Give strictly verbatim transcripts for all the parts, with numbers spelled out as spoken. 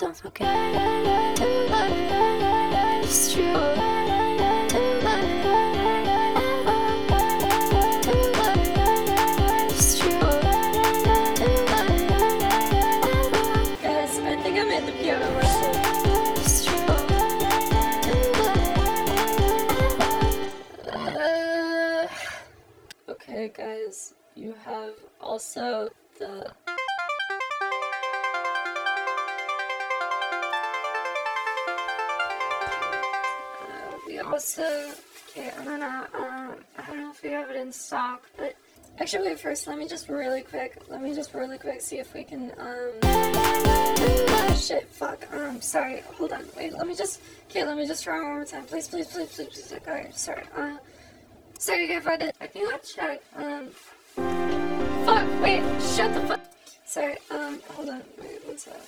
don't forget to love. It's true. To love. To love. It's true. To love. Guys, I think I made the piano whistle. It's true. To love. Uh, okay, guys, you have also the. We also, okay, I don't know, um, I don't know if we have it in stock, but actually, wait, first, let me just really quick, let me just really quick see if we can, um, oh, shit, fuck, um, sorry, hold on, wait, let me just, okay, let me just try one more time, please, please, please, please, please, okay, sorry, uh, sorry, if I did, I think I'll check, um, fuck, wait, shut the fuck, sorry, um, hold on, wait, what's that?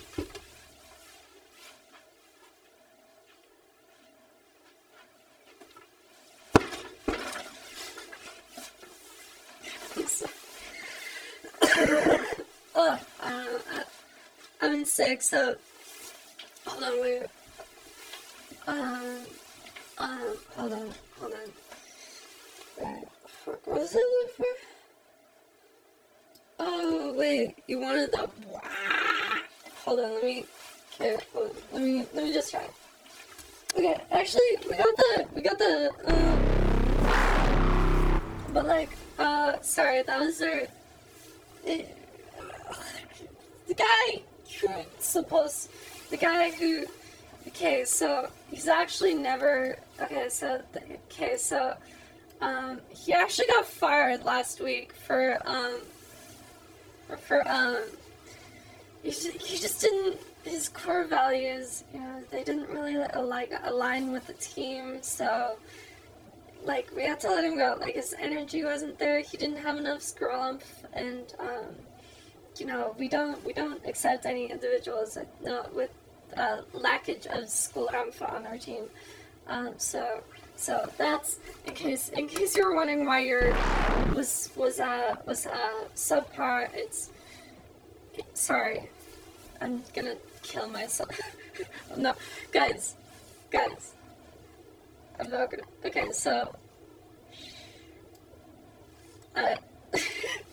Oh, I don't know. I, I'm in sick, so hold on, wait. Um, um, hold on, hold on. Wait, fuck, what was it for? Oh, wait, you wanted the. Hold on, let me. Okay, hold on, let me. Let me just try. Okay, actually, we got the. We got the. Um, but like, uh, sorry, that was their. It, the guy who's supposed, the guy who, okay, so he's actually never, okay, so, okay, so, um, he actually got fired last week for, um, for, um, he just, he just didn't, his core values, you know, they didn't really, like, align with the team, so, like, we had to let him go, like, his energy wasn't there, he didn't have enough scrump, and, um, you know, we don't we don't accept any individuals no, with uh, lackage of school alpha on our team. Um, so so that's in case in case you were wondering why your was was uh was uh subpar. It's sorry, I'm gonna kill myself. No, guys, guys, I'm not gonna. Okay, so uh,